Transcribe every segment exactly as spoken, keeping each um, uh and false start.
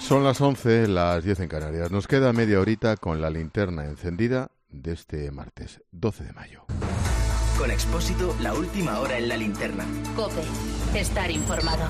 Son las once, las diez en Canarias. Nos queda media horita con la linterna encendida de este martes, doce de mayo. Con Expósito, la última hora en la linterna. COPE, estar informado.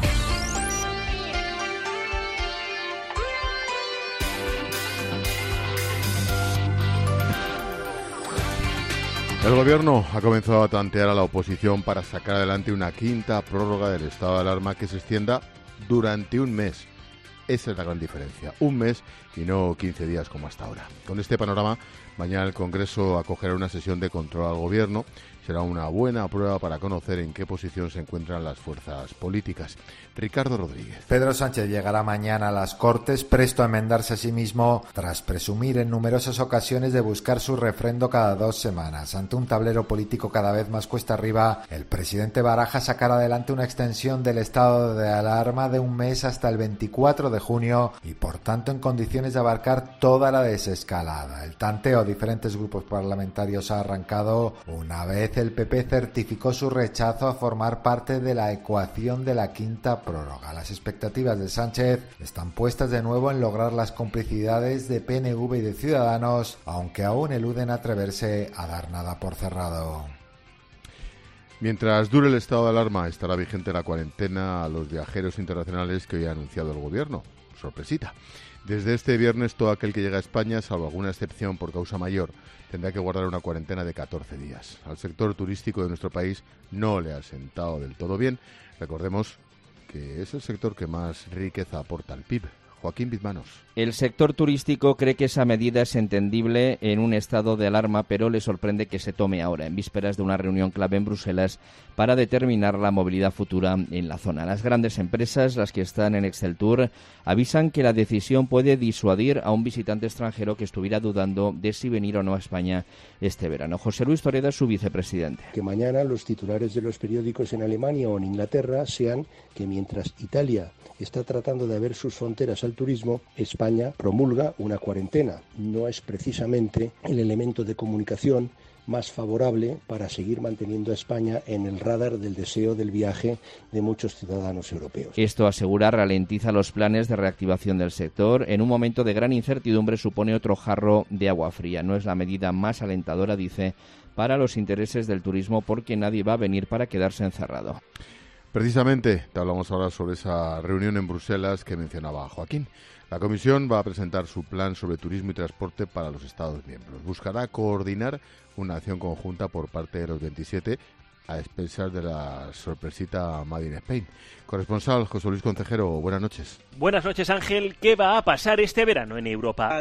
El Gobierno ha comenzado a tantear a la oposición para sacar adelante una quinta prórroga del estado de alarma que se extienda durante un mes. Esa es la gran diferencia, un mes y no quince días como hasta ahora. Con este panorama, mañana el Congreso acogerá una sesión de control al Gobierno. Será una buena prueba para conocer en qué posición se encuentran las fuerzas políticas. Ricardo Rodríguez. Pedro Sánchez llegará mañana a las Cortes, presto a enmendarse a sí mismo, tras presumir en numerosas ocasiones de buscar su refrendo cada dos semanas. Ante un tablero político cada vez más cuesta arriba, el presidente baraja sacar adelante una extensión del estado de alarma de un mes hasta el veinticuatro de junio y, por tanto, en condiciones de abarcar toda la desescalada. El tanteo de diferentes grupos parlamentarios ha arrancado una vez el P P certificó su rechazo a formar parte de la ecuación de la quinta prórroga. Las expectativas de Sánchez están puestas de nuevo en lograr las complicidades de P N V y de Ciudadanos, aunque aún eluden atreverse a dar nada por cerrado. Mientras dure el estado de alarma, estará vigente la cuarentena a los viajeros internacionales que hoy ha anunciado el Gobierno. Sorpresita. Desde este viernes, todo aquel que llega a España, salvo alguna excepción por causa mayor, tendrá que guardar una cuarentena de catorce días. Al sector turístico de nuestro país no le ha sentado del todo bien. Recordemos que es el sector que más riqueza aporta al P I B. Joaquín Bizmanos. El sector turístico cree que esa medida es entendible en un estado de alarma, pero le sorprende que se tome ahora, en vísperas de una reunión clave en Bruselas para determinar la movilidad futura en la zona. Las grandes empresas, las que están en Exceltur, avisan que la decisión puede disuadir a un visitante extranjero que estuviera dudando de si venir o no a España este verano. José Luis Toreda es su vicepresidente. Que mañana los titulares de los periódicos en Alemania o en Inglaterra sean que mientras Italia está tratando de abrir sus fronteras al turismo, España promulga una cuarentena. No es precisamente el elemento de comunicación más favorable para seguir manteniendo a España en el radar del deseo del viaje de muchos ciudadanos europeos. Esto, asegura, ralentiza los planes de reactivación del sector. En un momento de gran incertidumbre supone otro jarro de agua fría. No es la medida más alentadora, dice, para los intereses del turismo, porque nadie va a venir para quedarse encerrado. Precisamente, te hablamos ahora sobre esa reunión en Bruselas que mencionaba Joaquín. La Comisión va a presentar su plan sobre turismo y transporte para los Estados miembros. Buscará coordinar una acción conjunta por parte de los veintisiete a expensas de la sorpresita Made in Spain. Corresponsal José Luis Concejero, buenas noches. Buenas noches, Ángel. ¿Qué va a pasar este verano en Europa?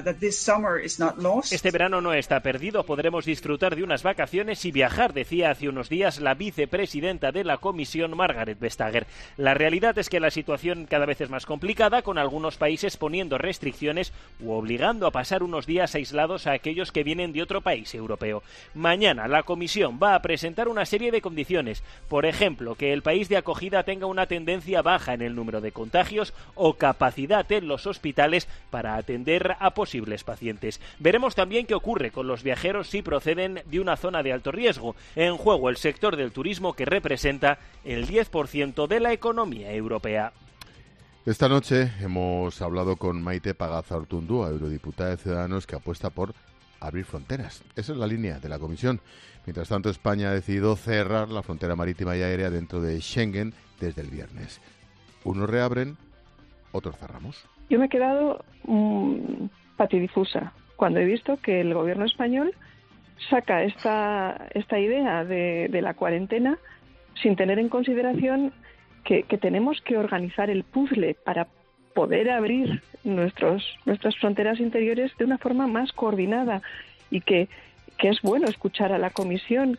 Uh, este verano no está perdido. Podremos disfrutar de unas vacaciones y viajar, decía hace unos días la vicepresidenta de la Comisión, Margaret Vestager. La realidad es que la situación cada vez es más complicada, con algunos países poniendo restricciones u obligando a pasar unos días aislados a aquellos que vienen de otro país europeo. Mañana la Comisión va a presentar una serie de condiciones. Por ejemplo, que el país de acogida tenga una tendencia baja en el número de contagios o capacidad en los hospitales para atender a posibles pacientes. Veremos también qué ocurre con los viajeros si proceden de una zona de alto riesgo. En juego el sector del turismo, que representa el diez por ciento de la economía europea. Esta noche hemos hablado con Maite Pagazaurtundúa, eurodiputada de Ciudadanos, que apuesta por abrir fronteras. Esa es la línea de la Comisión. Mientras tanto, España ha decidido cerrar la frontera marítima y aérea dentro de Schengen desde el viernes. Unos reabren, otros cerramos. Yo me he quedado mmm, patidifusa cuando he visto que el gobierno español saca esta, esta idea de, de la cuarentena sin tener en consideración que, que tenemos que organizar el puzzle para poder abrir nuestros, nuestras fronteras interiores de una forma más coordinada y que, que es bueno escuchar a la Comisión.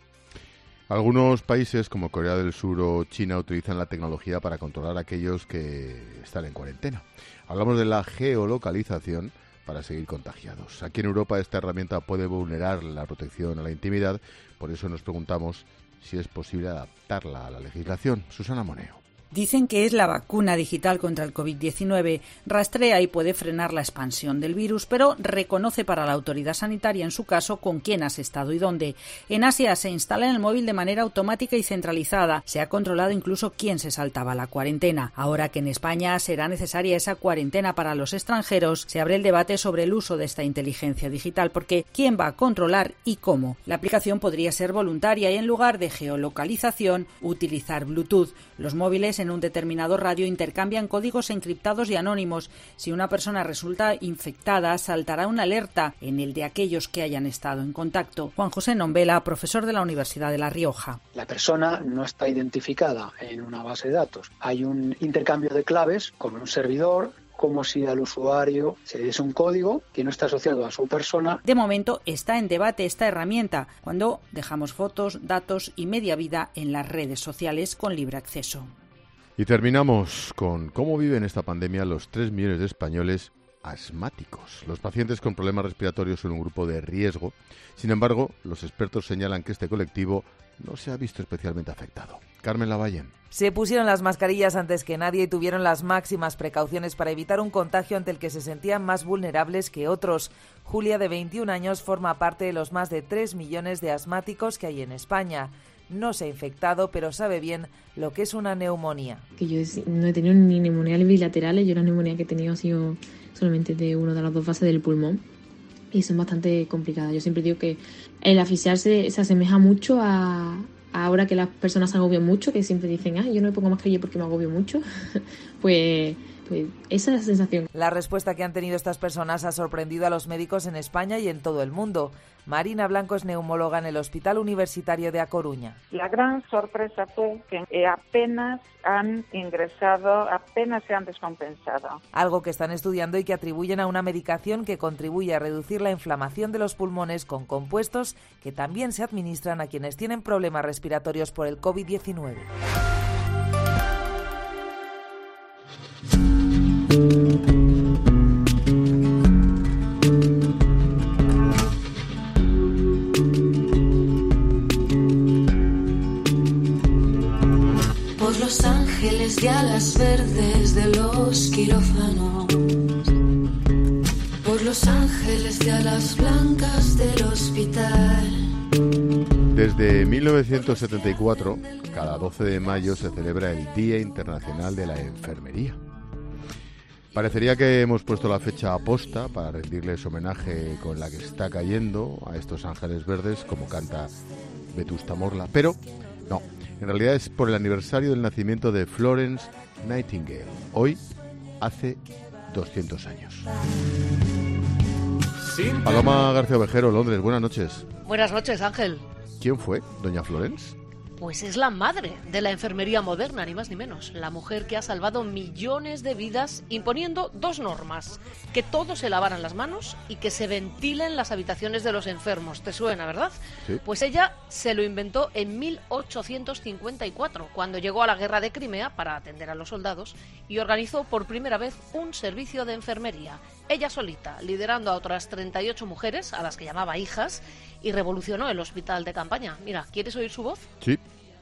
Algunos países como Corea del Sur o China utilizan la tecnología para controlar a aquellos que están en cuarentena. Hablamos de la geolocalización para seguir contagiados. Aquí en Europa esta herramienta puede vulnerar la protección a la intimidad, por eso nos preguntamos si es posible adaptarla a la legislación. Susana Moneo. Dicen que es la vacuna digital contra el covid diecinueve. Rastrea y puede frenar la expansión del virus, pero reconoce para la autoridad sanitaria, en su caso, con quién has estado y dónde. En Asia se instala en el móvil de manera automática y centralizada. Se ha controlado incluso quién se saltaba la cuarentena. Ahora que en España será necesaria esa cuarentena para los extranjeros, se abre el debate sobre el uso de esta inteligencia digital, porque ¿quién va a controlar y cómo? La aplicación podría ser voluntaria y, en lugar de geolocalización, utilizar Bluetooth. Los móviles en un determinado radio intercambian códigos encriptados y anónimos. Si una persona resulta infectada, saltará una alerta en el de aquellos que hayan estado en contacto. Juan José Nombela, profesor de la Universidad de La Rioja. La persona no está identificada en una base de datos. Hay un intercambio de claves con un servidor, como si al usuario se diese un código que no está asociado a su persona. De momento está en debate esta herramienta, cuando dejamos fotos, datos y media vida en las redes sociales con libre acceso. Y terminamos con cómo viven esta pandemia los tres millones de españoles asmáticos. Los pacientes con problemas respiratorios son un grupo de riesgo. Sin embargo, los expertos señalan que este colectivo no se ha visto especialmente afectado. Carmen Lavalle. Se pusieron las mascarillas antes que nadie y tuvieron las máximas precauciones para evitar un contagio ante el que se sentían más vulnerables que otros. Julia, de veintiún años, forma parte de los más de tres millones de asmáticos que hay en España. No se ha infectado, pero sabe bien lo que es una neumonía. Que yo no he tenido ni neumonías bilaterales, yo la neumonía que he tenido ha sido solamente de una de las dos fases del pulmón y son bastante complicadas. Yo siempre digo que el asfixiarse se asemeja mucho a, a ahora que las personas se agobian mucho, que siempre dicen, ah, yo no me pongo mascarilla porque me agobio mucho, pues... Pues esa es la sensación. La respuesta que han tenido estas personas ha sorprendido a los médicos en España y en todo el mundo. Marina Blanco es neumóloga en el Hospital Universitario de A Coruña. La gran sorpresa fue que apenas han ingresado, apenas se han descompensado. Algo que están estudiando y que atribuyen a una medicación que contribuye a reducir la inflamación de los pulmones con compuestos que también se administran a quienes tienen problemas respiratorios por el covid diecinueve. Por los ángeles de alas verdes de los quirófanos, por los ángeles de alas blancas del hospital. Desde mil novecientos setenta y cuatro, cada doce de mayo se celebra el Día Internacional de la Enfermería. Parecería que hemos puesto la fecha a posta para rendirles homenaje con la que está cayendo a estos ángeles verdes, como canta Vetusta Morla, pero no, en realidad es por el aniversario del nacimiento de Florence Nightingale, hoy hace doscientos años. Paloma García Ovejero, Londres, buenas noches. Buenas noches, Ángel. ¿Quién fue doña Florence? Pues es la madre de la enfermería moderna, ni más ni menos. La mujer que ha salvado millones de vidas imponiendo dos normas. Que todos se lavaran las manos y que se ventilen las habitaciones de los enfermos. ¿Te suena, verdad? Sí. Pues ella se lo inventó en mil ochocientos cincuenta y cuatro, cuando llegó a la guerra de Crimea para atender a los soldados y organizó por primera vez un servicio de enfermería. Ella solita, liderando a otras treinta y ocho mujeres, a las que llamaba hijas, y revolucionó el hospital de campaña. Mira, ¿quieres oír su voz? Sí.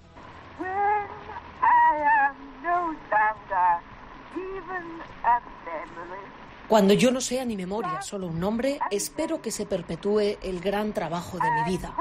Cuando yo no sea ni memoria, solo un nombre, espero que se perpetúe el gran trabajo de mi vida.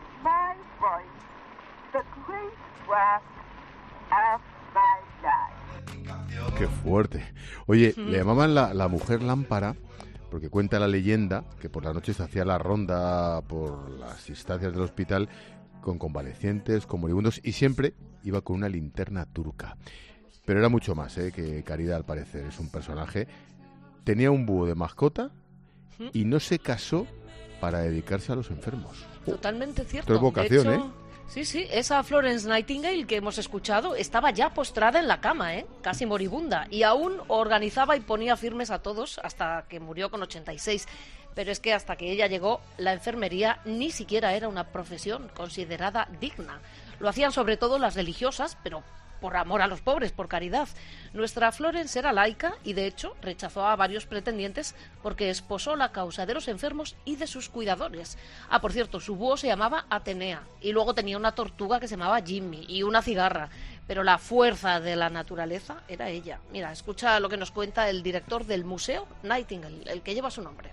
Qué fuerte. Oye, mm. le llamaban la, la mujer lámpara porque cuenta la leyenda que por la noche se hacía la ronda por las instancias del hospital con convalecientes, con moribundos, y siempre iba con una linterna turca. Pero era mucho más ¿eh? que Caridad, al parecer. Es un personaje. Tenía un búho de mascota y no se casó para dedicarse a los enfermos. Totalmente cierto. Esto es vocación, de hecho, ¿eh? Sí, sí, esa Florence Nightingale que hemos escuchado estaba ya postrada en la cama, ¿eh? Casi moribunda, y aún organizaba y ponía firmes a todos hasta que murió con ochenta y seis. Pero es que hasta que ella llegó, la enfermería ni siquiera era una profesión considerada digna. Lo hacían sobre todo las religiosas, pero por amor a los pobres, por caridad. Nuestra Florence era laica y, de hecho, rechazó a varios pretendientes porque esposó la causa de los enfermos y de sus cuidadores. Ah, por cierto, su búho se llamaba Atenea y luego tenía una tortuga que se llamaba Jimmy y una cigarra. pero la fuerza de la naturaleza era ella. Mira, escucha lo que nos cuenta el director del Museo Nightingale, el que lleva su nombre.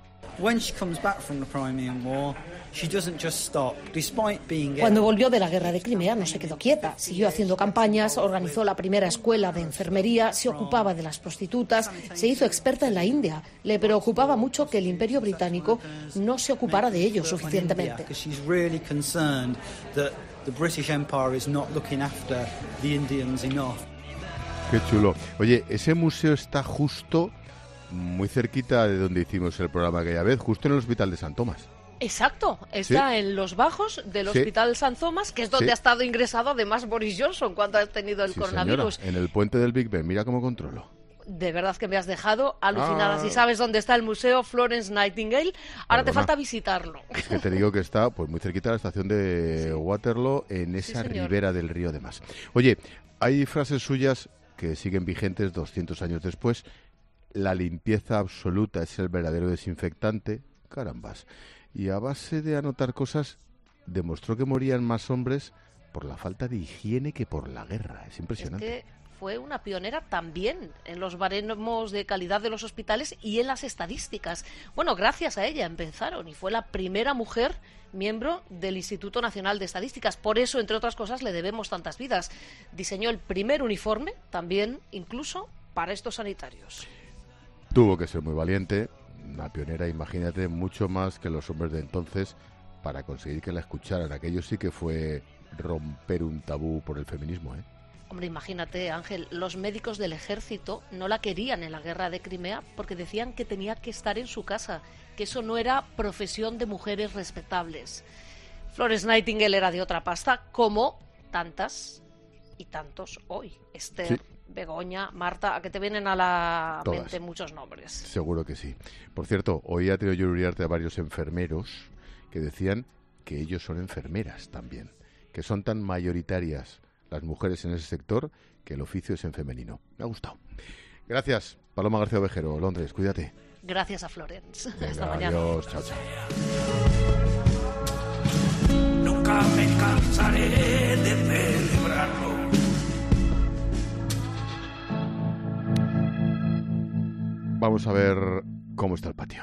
Cuando volvió de la guerra de Crimea no se quedó quieta, siguió haciendo campañas, organizó la primera escuela de enfermería, se ocupaba de las prostitutas, se hizo experta en la India. Le preocupaba mucho que el Imperio Británico no se ocupara de ellos suficientemente. Qué chulo. Oye, ese museo está justo muy cerquita de donde hicimos el programa aquella vez, justo en el Hospital de San Tomás. Exacto, está ¿Sí? en los bajos del sí. Hospital San Tomás, que es donde sí. ha estado ingresado además Boris Johnson cuando ha tenido el sí, coronavirus. Señora, en el puente del Big Ben, mira cómo controlo. De verdad que me has dejado alucinada. Ah. Si sabes dónde está el Museo Florence Nightingale, ahora Perdona. te falta visitarlo. Es que te digo que está pues muy cerquita de la estación de sí. Waterloo, en esa sí, ribera del río además. Oye, hay frases suyas que siguen vigentes doscientos años después. La limpieza absoluta es el verdadero desinfectante. Carambas. Y a base de anotar cosas, demostró que morían más hombres por la falta de higiene que por la guerra. Es impresionante. Es que fue una pionera también en los baremos de calidad de los hospitales y en las estadísticas. Bueno, gracias a ella empezaron y fue la primera mujer miembro del Instituto Nacional de Estadísticas. Por eso, entre otras cosas, le debemos tantas vidas. Diseñó el primer uniforme, también incluso para estos sanitarios. Tuvo que ser muy valiente, una pionera, imagínate, mucho más que los hombres de entonces para conseguir que la escucharan. Aquello sí que fue romper un tabú por el feminismo, ¿eh? Hombre, imagínate, Ángel, los médicos del ejército no la querían en la guerra de Crimea porque decían que tenía que estar en su casa, que eso no era profesión de mujeres respetables. Florence Nightingale era de otra pasta, como tantas y tantos hoy. Esther, sí. Begoña, Marta, a que te vienen a la Todas. mente muchos nombres. Seguro que sí. Por cierto, hoy ha tenido yo Uriarte a varios enfermeros que decían que ellos son enfermeras también, que son tan mayoritarias las mujeres en ese sector que el oficio es en femenino. Me ha gustado. Gracias, Paloma García Ovejero, Londres, cuídate. Gracias a Florence. Venga, hasta mañana. Adiós, chao, chao. Nunca me cansaré de celebrarlo. Vamos a ver cómo está el patio.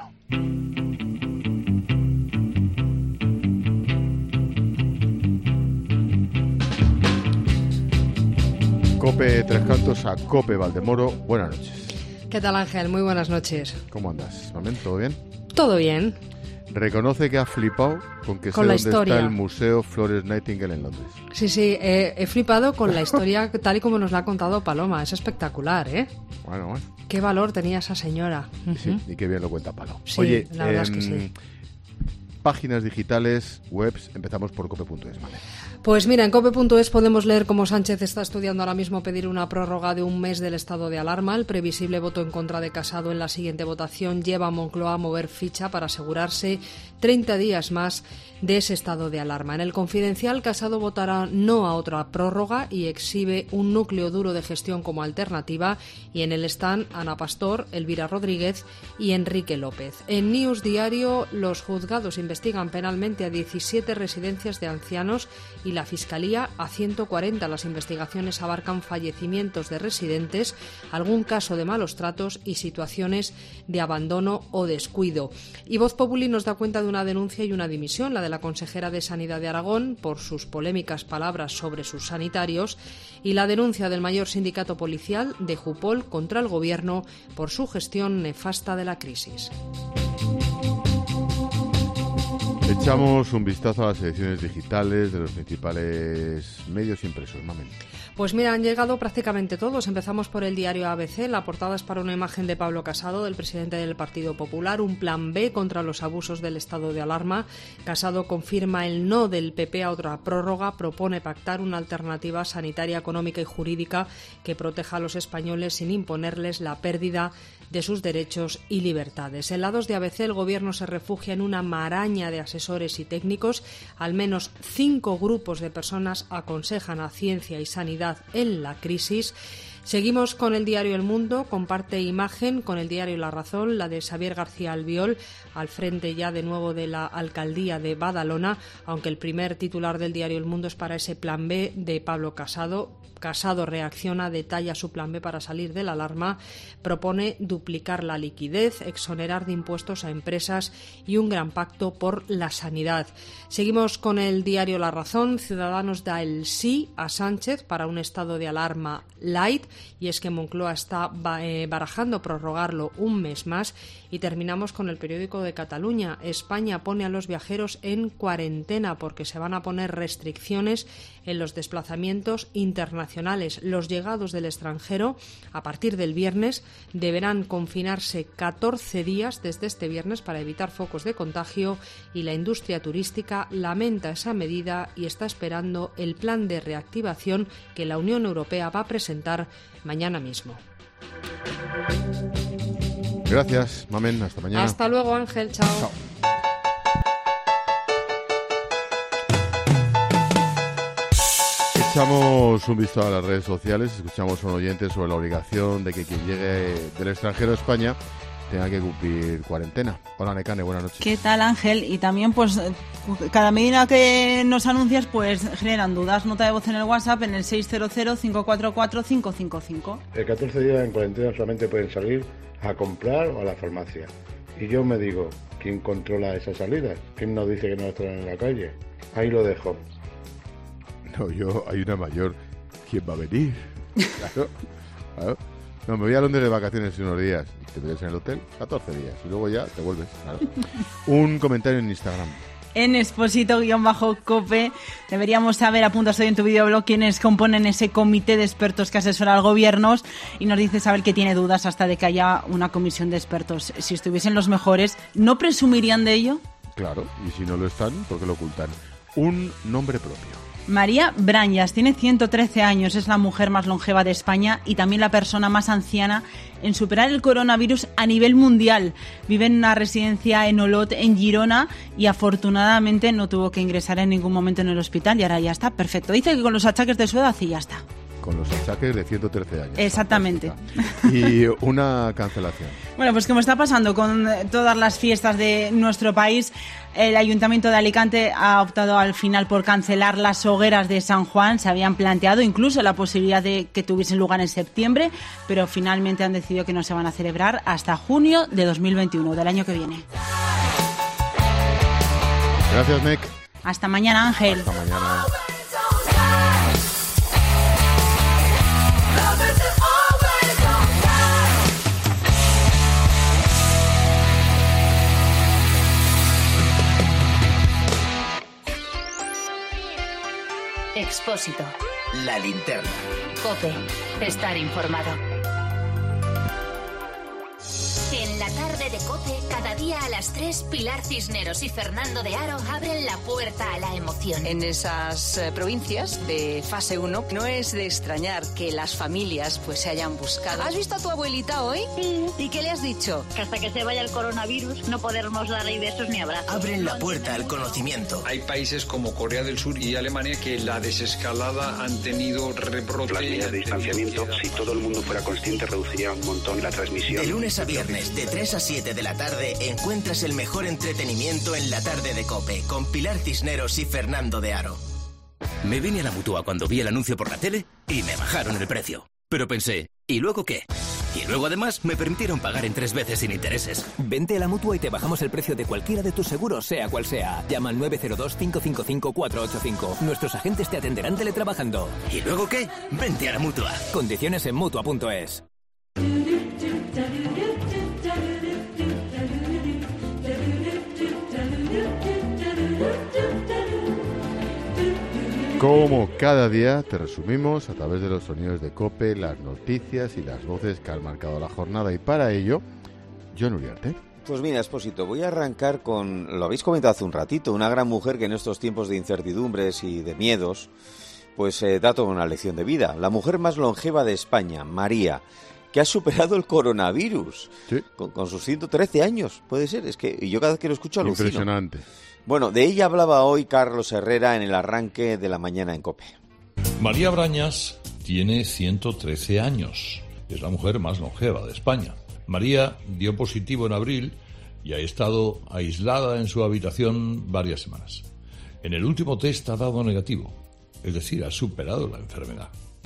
Cope Tres Cantos a Cope Valdemoro. Buenas noches. ¿Qué tal, Ángel? Muy buenas noches. ¿Cómo andas, Mamen? ¿Todo bien? Todo bien. Reconoce que ha flipado con que con sé la dónde historia. está el Museo Florence Nightingale en Londres. Sí, sí, eh, he flipado con la historia tal y como nos la ha contado Paloma. Es espectacular, ¿eh? Bueno, bueno. Qué valor tenía esa señora. Sí, Uh-huh. y qué bien lo cuenta Palo. Sí, Oye, la verdad eh, es que sí. Páginas digitales, webs, empezamos por cope punto es, ¿vale? Pues mira, en cope punto es podemos leer cómo Sánchez está estudiando ahora mismo pedir una prórroga de un mes del estado de alarma. El previsible voto en contra de Casado en la siguiente votación lleva a Moncloa a mover ficha para asegurarse treinta días más de ese estado de alarma. En el Confidencial, Casado votará no a otra prórroga y exhibe un núcleo duro de gestión como alternativa. Y en el Stand, Ana Pastor, Elvira Rodríguez y Enrique López. En News Diario, los juzgados investigan penalmente a diecisiete residencias de ancianos y la Fiscalía a ciento cuarenta. Las investigaciones abarcan fallecimientos de residentes, algún caso de malos tratos y situaciones de abandono o descuido. Y Voz Populi nos da cuenta de una denuncia y una dimisión, la de la consejera de Sanidad de Aragón por sus polémicas palabras sobre sus sanitarios y la denuncia del mayor sindicato policial de Jupol contra el Gobierno por su gestión nefasta de la crisis. Echamos un vistazo a las ediciones digitales de los principales medios impresos, Mamen. Pues mira, han llegado prácticamente todos. Empezamos por el diario A B C. La portada es para una imagen de Pablo Casado, del presidente del Partido Popular. Un plan B contra los abusos del estado de alarma. Casado confirma el no del P P a otra prórroga. Propone pactar una alternativa sanitaria, económica y jurídica que proteja a los españoles sin imponerles la pérdida de sus derechos y libertades. En la dos de A B C, el Gobierno se refugia en una maraña de asesores y técnicos. Al menos cinco grupos de personas aconsejan a Ciencia y Sanidad en la crisis. Seguimos con el diario El Mundo, comparte imagen con el diario La Razón, la de Xavier García Albiol, al frente ya de nuevo de la alcaldía de Badalona, aunque el primer titular del diario El Mundo es para ese plan B de Pablo Casado. Casado reacciona, detalla su plan B para salir de la alarma, propone duplicar la liquidez, exonerar de impuestos a empresas y un gran pacto por la sanidad. Seguimos con el diario La Razón. Ciudadanos da el sí a Sánchez para un estado de alarma light, y es que Moncloa está barajando prorrogarlo un mes más. Y terminamos con el periódico de Cataluña. España pone a los viajeros en cuarentena porque se van a poner restricciones en los desplazamientos internacionales. Los llegados del extranjero a partir del viernes deberán confinarse catorce días desde este viernes para evitar focos de contagio, y la industria turística lamenta esa medida y está esperando el plan de reactivación que la Unión Europea va a presentar mañana mismo. Gracias, Mamen. Hasta mañana. Hasta luego, Ángel. Chao. Chao. Echamos un vistazo a las redes sociales, escuchamos a un oyente sobre la obligación de que quien llegue del extranjero a España tenga que cumplir cuarentena. Hola, Necane, buenas noches. ¿Qué tal, Ángel? Y también, pues, cada medida que nos anuncias, pues, generan dudas. Nota de voz en el WhatsApp en el seis cero cero, cinco cuatro cuatro, cinco cinco cinco. El catorce días en cuarentena solamente pueden salir a comprar o a la farmacia. Y yo me digo, ¿quién controla esas salidas? ¿Quién nos dice que no están en la calle? Ahí lo dejo. No, yo, hay una mayor. ¿Quién va a venir? Claro, claro. No, me voy a Londres de vacaciones unos días. Te metes en el hotel, catorce días. Y luego ya te vuelves. Claro. Un comentario en Instagram. En Expósito-Cope deberíamos saber, apuntas hoy en tu videoblog, quiénes componen ese comité de expertos que asesora al gobierno, y nos dice saber que tiene dudas hasta de que haya una comisión de expertos. Si estuviesen los mejores, ¿no presumirían de ello? Claro, y si no lo están, ¿por qué lo ocultan? Un nombre propio. María Brañas tiene ciento trece años, es la mujer más longeva de España y también la persona más anciana en superar el coronavirus a nivel mundial. Vive en una residencia en Olot, en Girona, y afortunadamente no tuvo que ingresar en ningún momento en el hospital y ahora ya está perfecto. Dice que con los achaques de su edad y ya está. Con los achaques de ciento trece años. Exactamente. Y una cancelación. Bueno, pues como está pasando con todas las fiestas de nuestro país, el Ayuntamiento de Alicante ha optado al final por cancelar las hogueras de San Juan. Se habían planteado incluso la posibilidad de que tuviesen lugar en septiembre, pero finalmente han decidido que no se van a celebrar hasta junio de dos mil veintiuno, del año que viene. Gracias, Nick. Hasta mañana, Ángel. Hasta mañana. Expósito. La linterna. COPE. Estar informado. En la tarde de COPE, cada día a las tres, Pilar Cisneros y Fernando de Aro abren la puerta a la emoción. En esas eh, provincias de fase uno, no es de extrañar que las familias pues se hayan buscado. ¿Has visto a tu abuelita hoy? Sí. ¿Y qué le has dicho? Que hasta que se vaya el coronavirus no podremos darle besos ni abrazos. Abren la puerta al conocimiento. Hay países como Corea del Sur y Alemania que la desescalada han tenido rebrote. Las medidas de distanciamiento, si todo el mundo fuera consciente, reduciría un montón la transmisión. De lunes a viernes, de tres a siete de la tarde, encuentras el mejor entretenimiento en la tarde de COPE, con Pilar Cisneros y Fernando de Aro. Me vine a la Mutua cuando vi el anuncio por la tele y me bajaron el precio. Pero pensé, ¿y luego qué? Y luego además me permitieron pagar en tres veces sin intereses. Vente a la Mutua y te bajamos el precio de cualquiera de tus seguros, sea cual sea. Llama al nueve cero dos, cinco cinco cinco, cuatro ocho cinco. Nuestros agentes te atenderán teletrabajando. ¿Y luego qué? Vente a la Mutua. Condiciones en Mutua punto es. Como cada día te resumimos a través de los sonidos de COPE, las noticias y las voces que han marcado la jornada, y para ello, Jon Uriarte. Pues mira, Expósito, voy a arrancar con, lo habéis comentado hace un ratito, una gran mujer que en estos tiempos de incertidumbres y de miedos, pues eh, da toda una lección de vida. La mujer más longeva de España, María, que ha superado el coronavirus, sí. con, con sus ciento trece años, puede ser, es que yo cada vez que lo escucho alucino. Impresionante. Bueno, de ella hablaba hoy Carlos Herrera en el arranque de la mañana en COPE. María Brañas tiene ciento trece años, es la mujer más longeva de España. María dio positivo en abril y ha estado aislada en su habitación varias semanas. En el último test ha dado negativo, es decir, ha superado la enfermedad.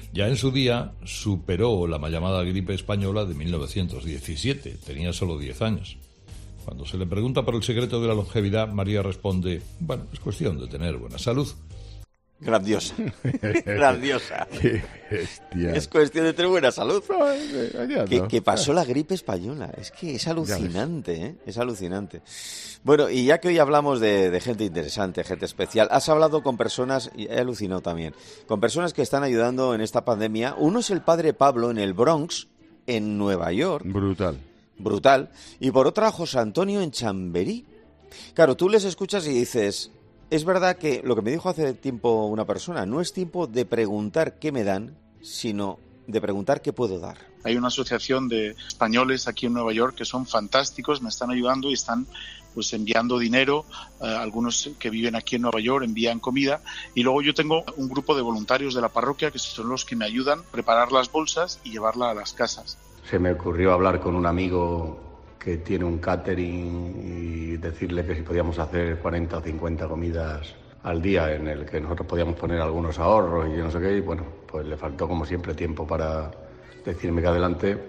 Ya en su día superó la mal llamada gripe española de mil novecientos diecisiete, tenía solo diez años. Cuando se le pregunta por el secreto de la longevidad, María responde, bueno, es cuestión de tener buena salud. Grandiosa, grandiosa. Qué bestia. Es cuestión de tener buena salud. No, no. Que, que pasó la gripe española. Es que es alucinante, ¿eh? Es alucinante. Bueno, y ya que hoy hablamos de, de gente interesante, gente especial, has hablado con personas, y he alucinado también, con personas que están ayudando en esta pandemia. Uno es el padre Pablo en el Bronx, en Nueva York. Brutal. Brutal. Y por otra, José Antonio en Chamberí. Claro, tú les escuchas y dices... Es verdad que lo que me dijo hace tiempo una persona, no es tiempo de preguntar qué me dan, sino de preguntar qué puedo dar. Hay una asociación de españoles aquí en Nueva York que son fantásticos, me están ayudando y están pues enviando dinero, uh, algunos que viven aquí en Nueva York envían comida, y luego yo tengo un grupo de voluntarios de la parroquia que son los que me ayudan a preparar las bolsas y llevarlas a las casas. Se me ocurrió hablar con un amigo que tiene un catering y decirle que si podíamos hacer cuarenta o cincuenta comidas al día en el que nosotros podíamos poner algunos ahorros y yo no sé qué, y bueno, pues le faltó como siempre tiempo para decirme que adelante.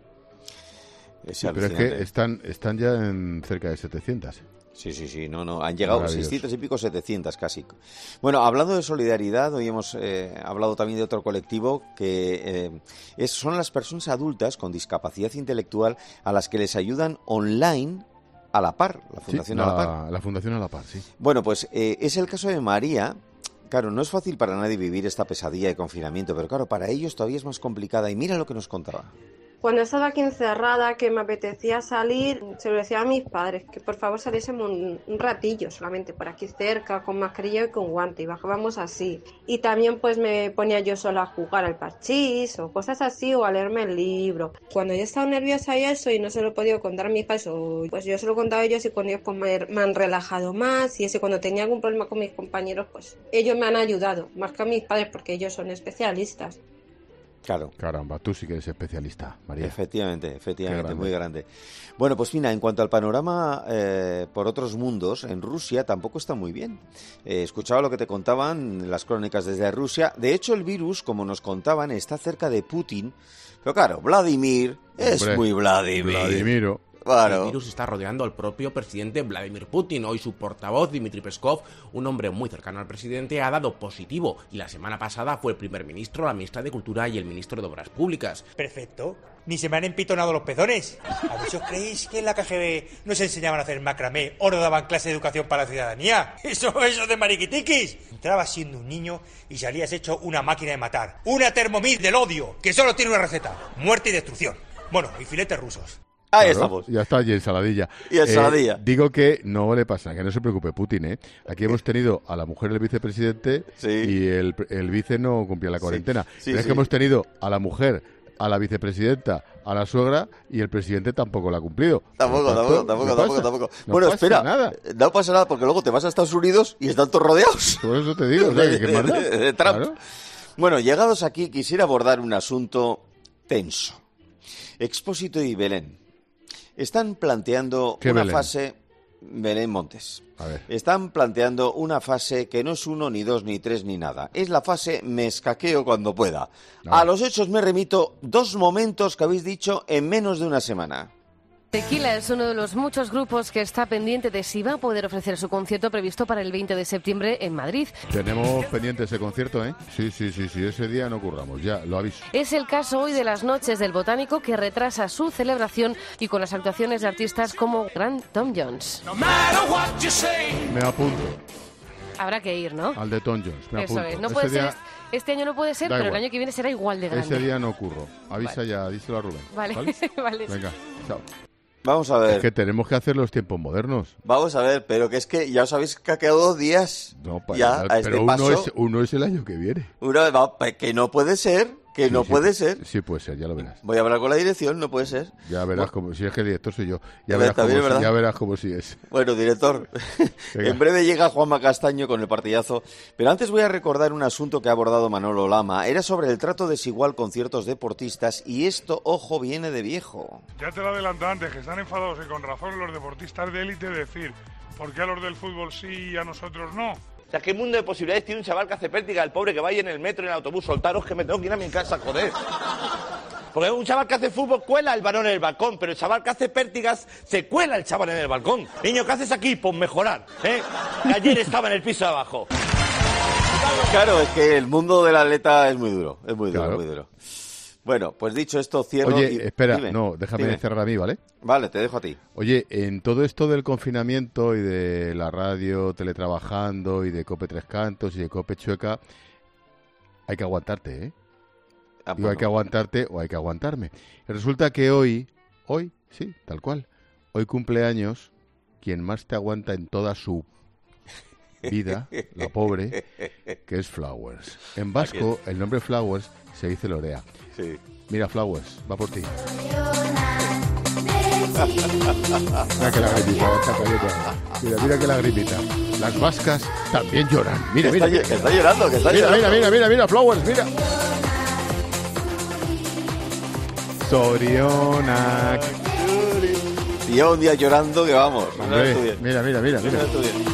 Sí, pero es que están, están ya en cerca de setecientas. Sí, sí, sí, no, no, han llegado seiscientas y pico, setecientas casi. Bueno, hablando de solidaridad, hoy hemos eh, hablado también de otro colectivo que eh, es, son las personas adultas con discapacidad intelectual a las que les ayudan online a la par, la Fundación sí, la, a la par. La Fundación a la par, sí. Bueno, pues eh, es el caso de María. Claro, no es fácil para nadie vivir esta pesadilla de confinamiento, pero claro, para ellos todavía es más complicada y mira lo que nos contaba. Cuando estaba aquí encerrada, que me apetecía salir, se lo decía a mis padres, que por favor saliésemos un, un ratillo solamente por aquí cerca, con mascarilla y con guante, y bajábamos así. Y también pues me ponía yo sola a jugar al parchís o cosas así, o a leerme el libro. Cuando yo he estado nerviosa y eso, y no se lo he podido contar a mis padres, pues yo se lo he contado a ellos y con ellos pues me, me han relajado más, y ese cuando tenía algún problema con mis compañeros, pues ellos me han ayudado, más que a mis padres, porque ellos son especialistas. Claro. Caramba, tú sí que eres especialista, María. Efectivamente, efectivamente, grande. Muy grande. Bueno, pues mira, en cuanto al panorama eh, por otros mundos, en Rusia tampoco está muy bien. Eh, escuchaba lo que te contaban las crónicas desde Rusia. De hecho, el virus, como nos contaban, está cerca de Putin. Pero claro, Vladimir es Hombre, muy Vladimir. Vladimiro. Claro. El virus está rodeando al propio presidente Vladimir Putin. Hoy su portavoz, Dmitry Peskov, un hombre muy cercano al presidente, ha dado positivo. Y la semana pasada fue el primer ministro, la ministra de Cultura y el ministro de Obras Públicas. Perfecto. Ni se me han empitonado los pezones. ¿A ver si os creéis que en la K G B nos enseñaban a hacer macramé o no daban clase de educación para la ciudadanía? Eso, eso de mariquitiquis. Entrabas siendo un niño y salías hecho una máquina de matar. Una Thermomix del odio, que solo tiene una receta. Muerte y destrucción. Bueno, y filetes rusos. Ahí Claro, estamos. Ya está, y ensaladilla. Y ensaladilla. Eh, digo que no le pasa, que no se preocupe Putin, ¿eh? Aquí hemos tenido a la mujer del vicepresidente Sí. y el, el vice no cumplía la cuarentena. Sí, Pero es sí. que hemos tenido a la mujer, a la vicepresidenta, a la suegra y el presidente tampoco la ha cumplido. Tampoco, Por lo tampoco, tanto, tampoco, no tampoco, pasa. tampoco. No Bueno, pasa espera, nada. no pasa nada porque luego te vas a Estados Unidos y están todos rodeados. Por eso te digo, o sea, que qué más da. de, de Trump. Claro. Bueno, llegados aquí, quisiera abordar un asunto tenso. Expósito y Belén están planteando ¿Qué una Belén? fase... Belén Montes. A ver. Están planteando una fase que no es uno, ni dos, ni tres, ni nada. Es la fase me escaqueo cuando pueda. Ah. A los hechos me remito dos momentos que habéis dicho en menos de una semana. Tequila es uno de los muchos grupos que está pendiente de si va a poder ofrecer su concierto previsto para el veinte de septiembre en Madrid. Tenemos pendiente ese concierto, ¿eh? Sí, sí, sí, sí, ese día no curramos, ya, lo aviso. Es el caso hoy de las Noches del Botánico, que retrasa su celebración y con las actuaciones de artistas como Grant Tom Jones. Me apunto Habrá que ir, ¿no? al de Tom Jones, me Eso apunto. es. No Ese puede día- ser, este año no puede ser, Da pero igual. el año que viene será igual de grande. Ese día no curro. Avisa ya, díselo a Rubén. Vale, vale. Venga, chao. Vamos a ver. Es que tenemos que hacer los tiempos modernos. Vamos a ver, pero que es que ya os habéis caqueado dos días. No, para ya, nada, a este pero paso. uno es, uno es el año que viene. Uno va, pa- que no puede ser, que Sí, no sí, puede ser. Sí puede ser, ya lo verás. Voy a hablar con la dirección, no puede ser. Ya verás como si es que el director soy yo. Ya A ver, verás también como es si, verdad. ya verás como si es. Bueno, director, Venga. en breve llega Juanma Castaño con el partidazo, pero antes voy a recordar un asunto que ha abordado Manolo Lama. Era sobre el trato desigual con ciertos deportistas y esto, ojo, viene de viejo. Ya te lo adelanto antes, que están enfadados y con razón los deportistas de élite decir, ¿por qué a los del fútbol sí y a nosotros no? sea, ¿qué mundo de posibilidades tiene un chaval que hace pértiga? El pobre que vaya en el metro, en el autobús, soltaros que me tengo que ir a mi casa, joder. Porque un chaval que hace fútbol cuela el balón en el balcón, pero el chaval que hace pértigas se cuela el chaval en el balcón. Niño, ¿qué haces aquí? Pues mejorar, ¿eh? Ayer estaba en el piso de abajo. Claro, es que el mundo del atleta es muy duro, es muy duro, Claro. muy duro. Bueno, pues dicho esto, cierro... Oye, y... espera, Dime, no, déjame dime. cerrar a mí, ¿vale? Vale, te dejo a ti. Oye, en todo esto del confinamiento y de la radio teletrabajando y de Cope Tres Cantos y de Cope Chueca, hay que aguantarte, ¿eh? Ah, Digo, hay que aguantarte o hay que aguantarme. Y resulta que hoy, hoy, sí, tal cual, hoy cumpleaños quien más te aguanta en toda su vida, la pobre, que es Flowers. En vasco, el nombre Flowers se dice Lorea. Sí. Mira, Flowers, va por ti. Mira que lagrimita, esta cayeta. Mira, mira que lagrimita. Las vascas también lloran. Mira, Que mira, está, mira. que está llorando, que está Mira, llorando. mira, mira, mira, mira, Flowers, mira. Zorionak. Y yo un día llorando que vamos. no Hombre, estoy bien. mira, mira, mira, No mira. estoy bien.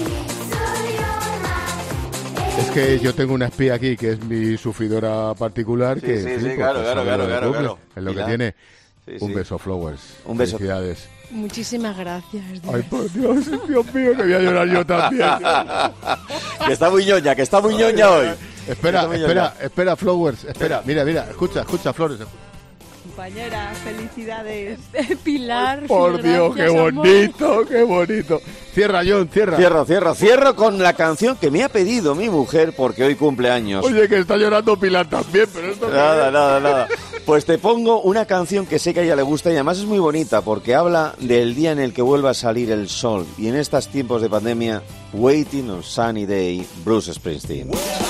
Es que yo tengo una espía aquí que es mi sufridora particular. Sí, que, sí, en sí, fin, pues, claro, pues, claro, sabe claro, lo que claro, cumple, claro. Es lo que Pilar. tiene. Sí, Un sí. beso, Flowers. Un beso. Felicidades. Muchísimas gracias. Dios. Ay, por Dios, Dios mío, que voy a llorar yo también. Que está muy ñoña, que está muy ñoña hoy. Espera, Está muy espera, ñoña. espera, Flowers, espera, mira, mira, escucha, escucha, Flowers. Compañera, felicidades. Pilar. Por Dios, qué gracias, amor. bonito, qué bonito. Cierra, John, cierra. Cierro, cierro, cierro con la canción que me ha pedido mi mujer porque hoy cumple años. Oye, que está llorando Pilar también, pero esto... Nada, nada, nada. Pues te pongo una canción que sé que a ella le gusta y además es muy bonita porque habla del día en el que vuelva a salir el sol. Y en estos tiempos de pandemia, Waiting on Sunny Day, Bruce Springsteen.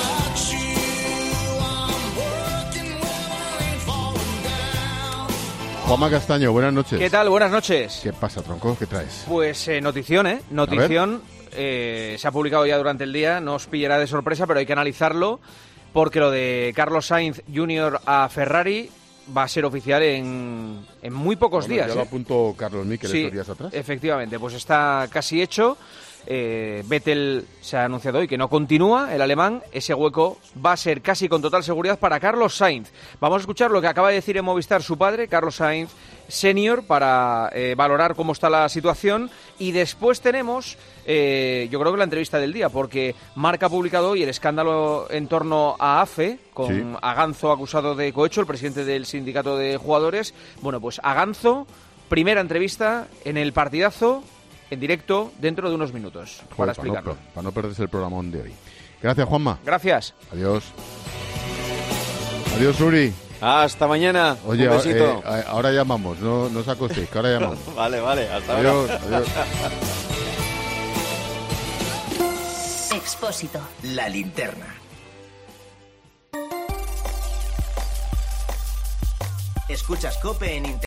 Juanma Castaño, buenas noches. ¿Qué tal? Buenas noches. ¿Qué pasa, tronco? ¿Qué traes? Pues eh, notición, ¿eh? Notición. Eh, se ha publicado ya durante el día, no os pillará de sorpresa, pero hay que analizarlo porque lo de Carlos Sainz junior a Ferrari va a ser oficial en, en muy pocos Hombre, días. Ya ¿eh? lo apuntó Carlos Miquel Sí, estos días atrás. efectivamente, pues está casi hecho. Eh, Vettel se ha anunciado hoy que no continúa, el alemán. Ese hueco va a ser casi con total seguridad para Carlos Sainz. Vamos a escuchar lo que acaba de decir en Movistar su padre, Carlos Sainz senior, para eh, valorar cómo está la situación. Y después tenemos, eh, yo creo que la entrevista del día, porque Marca ha publicado hoy el escándalo en torno a AFE, con Sí. Aganzo acusado de cohecho, el presidente del sindicato de jugadores. Bueno, pues Aganzo, primera entrevista en el partidazo, en directo, dentro de unos minutos, Joder, para no, explicarlo. per- para no perderse el programón de hoy. Gracias, Juanma. Gracias. Adiós. Adiós, Uri. Hasta mañana. Oye, Un ahora, besito. eh, ahora llamamos, no, no os acostéis, que ahora llamamos. Vale, vale. Hasta Adiós, ahora. adiós. Expósito. La linterna. Escuchas COPE en Internet.